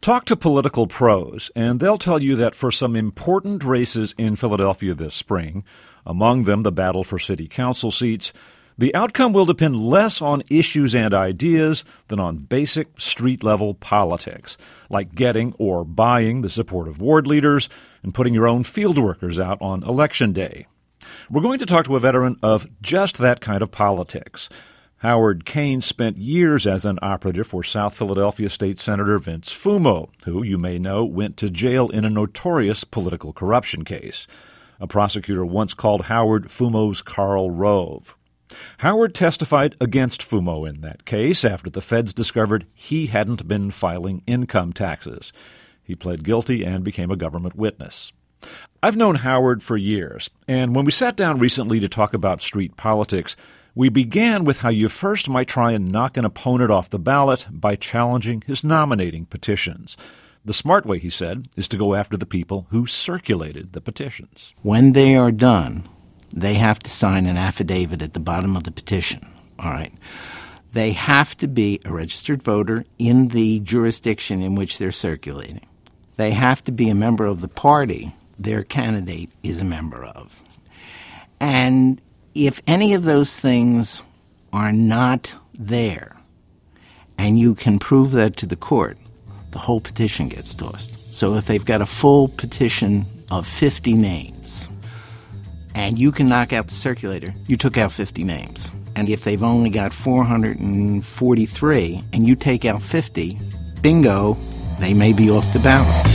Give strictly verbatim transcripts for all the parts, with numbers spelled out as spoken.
Talk to political pros, and they'll tell you that for some important races in Philadelphia this spring, among them the battle for city council seats, the outcome will depend less on issues and ideas than on basic street-level politics, like getting or buying the support of ward leaders and putting your own field workers out on Election Day. We're going to talk to a veteran of just that kind of politics. Howard Kane spent years as an operative for South Philadelphia State Senator Vince Fumo, who, you may know, went to jail in a notorious political corruption case. A prosecutor once called Howard Fumo's Karl Rove. Howard testified against Fumo in that case after the feds discovered he hadn't been filing income taxes. He pled guilty and became a government witness. I've known Howard for years, and when we sat down recently to talk about street politics, we began with how you first might try and knock an opponent off the ballot by challenging his nominating petitions. The smart way, he said, is to go after the people who circulated the petitions. When they are done, they have to sign an affidavit at the bottom of the petition, all right? They have to be a registered voter in the jurisdiction in which they're circulating. They have to be a member of the party their candidate is a member of. And if any of those things are not there, and you can prove that to the court, the whole petition gets tossed. So if they've got a full petition of fifty names, and you can knock out the circulator, you took out fifty names. And if they've only got four hundred forty-three, and you take out fifty, bingo, they may be off the ballot.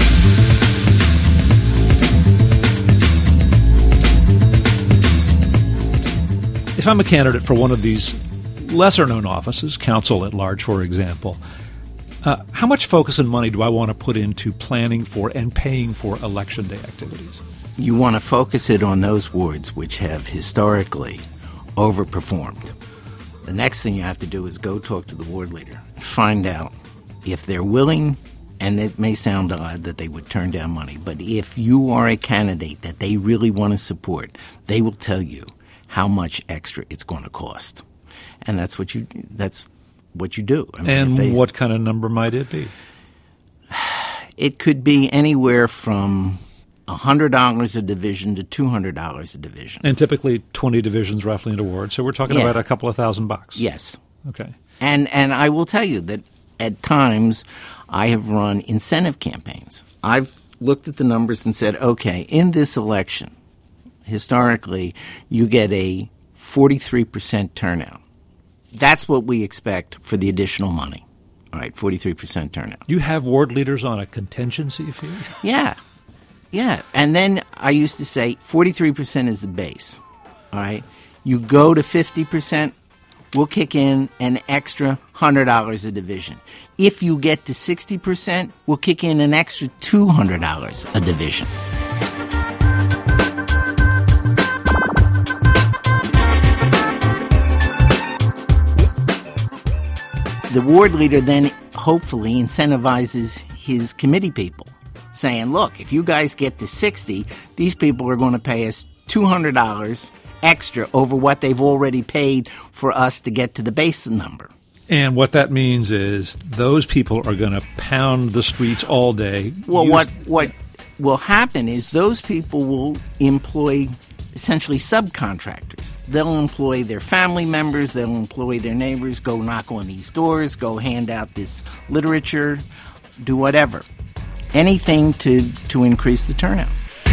If I'm a candidate for one of these lesser-known offices, council at large, for example, uh, how much focus and money do I want to put into planning for and paying for Election Day activities? You want to focus it on those wards which have historically overperformed. The next thing you have to do is go talk to the ward leader, find out if they're willing, and it may sound odd that they would turn down money, but if you are a candidate that they really want to support, they will tell you how much extra it's going to cost. And that's what you that's what you do. I mean, and they, what kind of number might it be? It could be anywhere from one hundred dollars a division to two hundred dollars a division. And typically twenty divisions roughly in a ward. So we're talking yeah. about a couple of thousand bucks. Yes. Okay. And and I will tell you that at times I have run incentive campaigns. I've looked at the numbers and said, okay, in this election, historically, you get a forty-three percent turnout. That's what we expect for the additional money. All right, forty-three percent turnout. You have ward leaders on a contingency fee? Yeah. Yeah. And then I used to say forty-three percent is the base. All right. You go to fifty percent, we'll kick in an extra one hundred dollars a division. If you get to sixty percent, we'll kick in an extra two hundred dollars a division. The ward leader then hopefully incentivizes his committee people, saying, look, if you guys get to sixty, these people are going to pay us two hundred dollars extra over what they've already paid for us to get to the base number. And what that means is those people are going to pound the streets all day. Well, use- what what will happen is those people will employ essentially subcontractors. They'll employ their family members, they'll employ their neighbors, go knock on these doors, go hand out this literature, do whatever. Anything to, to increase the turnout.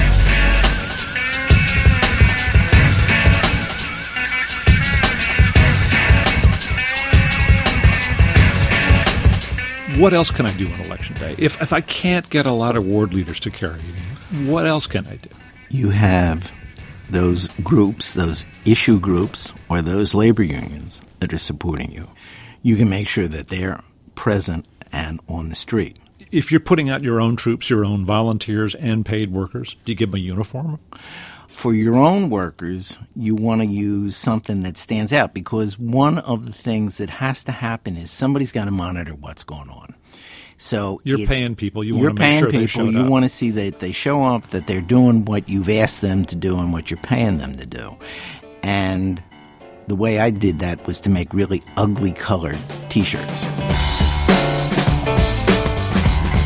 What else can I do on Election Day? If if I can't get a lot of ward leaders to carry me, what else can I do? You have those groups, those issue groups, or those labor unions that are supporting you. You can make sure that they're present and on the street. If you're putting out your own troops, your own volunteers and paid workers, do you give them a uniform? For your own workers, you want to use something that stands out, because one of the things that has to happen is somebody's got to monitor what's going on. So you're paying people. You you're want to make paying sure people. they showed you up. want to see that they show up, that they're doing what you've asked them to do and what you're paying them to do. And the way I did that was to make really ugly colored T-shirts.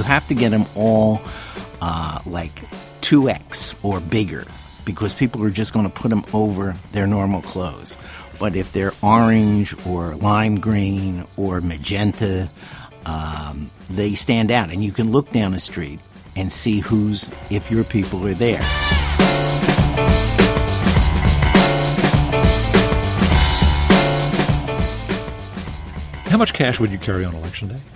have to get them all uh, like two X or bigger, because people are just going to put them over their normal clothes. But if they're orange or lime green or magenta, um, they stand out. And you can look down the street and see who's, if your people are there. How much cash would you carry on Election Day?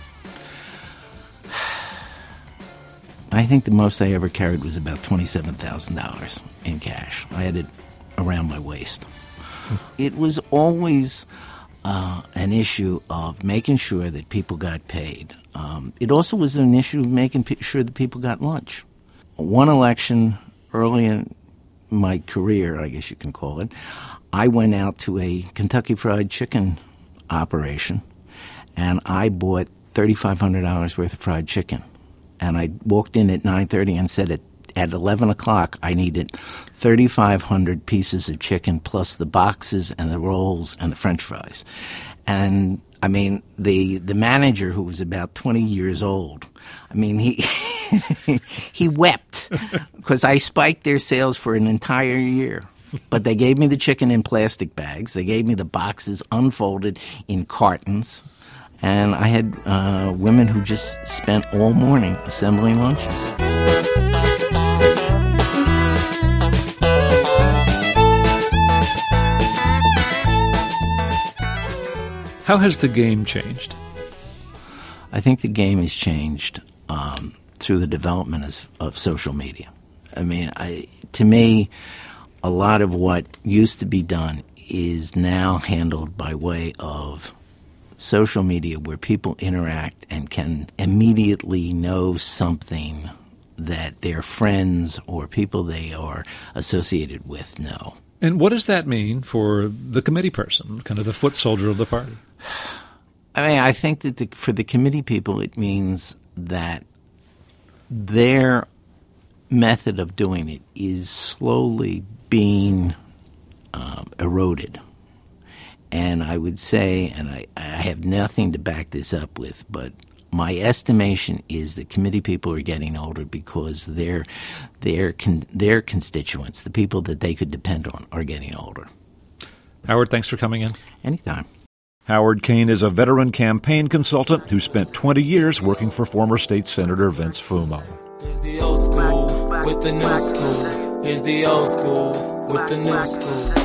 I think the most I ever carried was about twenty-seven thousand dollars in cash. I had it around my waist. It was always uh, an issue of making sure that people got paid. Um, it also was an issue of making p- sure that people got lunch. One election early in my career, I guess you can call it, I went out to a Kentucky Fried Chicken operation, and I bought thirty-five hundred dollars worth of fried chicken. And I walked in at nine thirty and said at, at eleven o'clock I needed thirty-five hundred pieces of chicken plus the boxes and the rolls and the French fries. And, I mean, the the manager, who was about twenty years old, I mean, he he wept because I spiked their sales for an entire year. But they gave me the chicken in plastic bags. They gave me the boxes unfolded in cartons. And I had uh, women who just spent all morning assembling lunches. How has the game changed? I think the game has changed um, through the development of, of social media. I mean, I, to me, a lot of what used to be done is now handled by way of social media, where people interact and can immediately know something that their friends or people they are associated with know. And what does that mean for the committee person, kind of the foot soldier of the party? I mean, I think that the, for the committee people, it means that their method of doing it is slowly being um, eroded. And I would say, and I, I have nothing to back this up with, but my estimation is that committee people are getting older because their their con, their constituents, the people that they could depend on, are getting older. Howard, thanks for coming in. Anytime. Howard Cain is a veteran campaign consultant who spent twenty years working for former State Senator Vince Fumo. Here's the old school with the new school. Here's the old school with the new school.